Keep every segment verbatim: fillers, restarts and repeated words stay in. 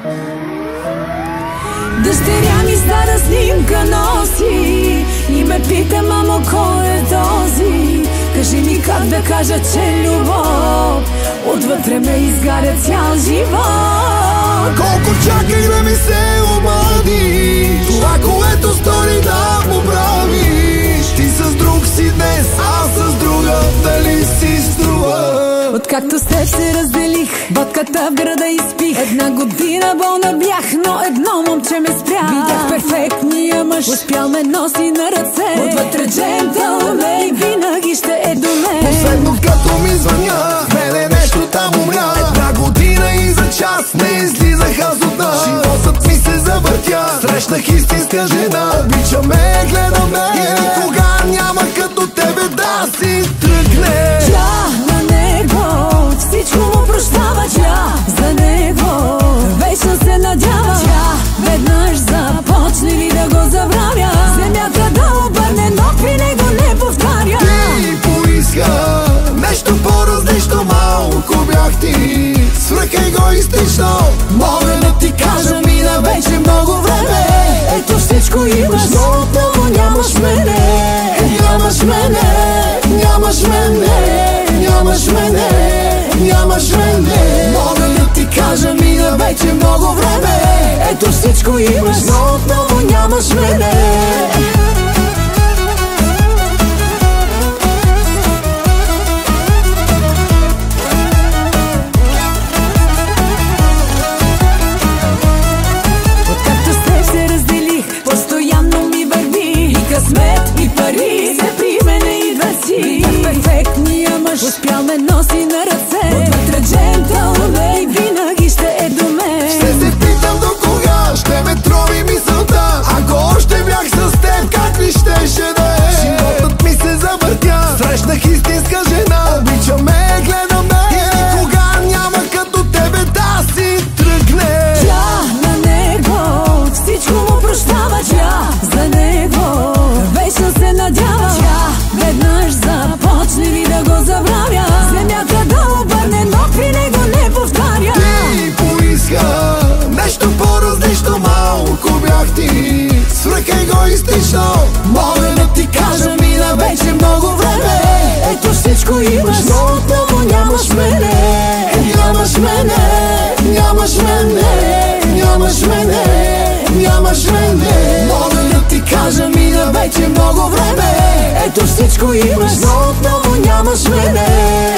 Дъщеря ми стара снимка носи и ме пита: мамо, кой е този? Кажи ми как да кажа, че любов отвътре ме изгаря цял живот. Колко чакай да ми се обади, това, което стори да поправиш. Ти с друг си днес, аз с друга, дали си струва? Откакто с теб се разделих, водката в града изпих. Една година болна бях, но едно момче ме спря. Видях перфектния мъж, успял ме носи на ръце. Отвътре джентълмен и винаги ще е до мен. Последно като ми звъня, мене нещо там умря. Една година и за час не излизах аз от нас. Животът ми се завъртя, срещнах истинска жена. Обичаме, гледаме и никога няма като тебе да си тръгне. Тя на него всичко му прощава, тя за него вечно се надява. Тя веднъж започне ли да го забравя, земята да обърне, но при него не повтаря. Ти поиска нещо по-различно, малко бях ти свръх егоистично. Мога да ти кажа, мина вече много време. Ето всичко имаш, но отново нямаш мене. Нямаш мене, нямаш мене, нямаш мене, нямаш мене. Мога да ти кажа, мина вече много време. Ето всичко имаш, но отново нямаш мене. И пари се при мене идва си. Перфектния мъж успял ме носи на ръце. Отвътре джентълмен и винаги ще е до мен. Ще се питам до кога ще ме трови мисълта. Ако още бях с теб, как ли щеше да е? Животът ми се завъртя, срещнах истинска жена. Обичаме, гледаме и никога няма като тебе да си тръгне. Тя на него всичко му прощава, тя за него вечно се надява. Тя веднъж започне ли да го забравя, земята да обърне, но при него не повтаря. Ти поиска нещо по-различно, малко бях ти свръх егоистично. Мога да ти кажа, мина вече много време. Ето всичко имаш, но отново нямаш мене. Нямаш мене, нямаш мене, нямаш мене, нямаш мене. Мога да ти кажа, мина вече много време. Ето всичко имаш, но отново нямаш мене.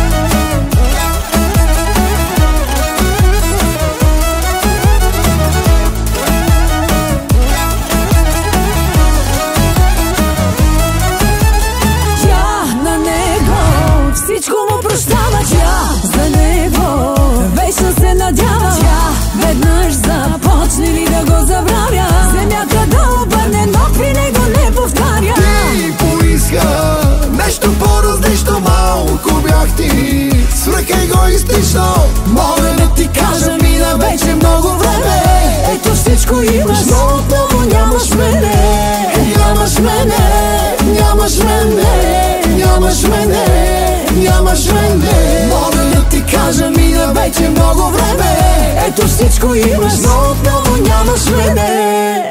Всичко му прощава, тя за него вечно се надява. Тя веднъж започне ли да го забравя, земята да обърне, но при него не повтаря. Ти поиска нещо по-различно, малко бях ти свръх егоистично. Мога да ти кажа, мина вече много време. Ето всичко имаш, но отново нямаш мене. Нямаш мене, нямаш мене, нямаш мене, нямаш мене. Мога да ти кажа, мина вече много време. Ето всичко имаш, но отново нямаш мене.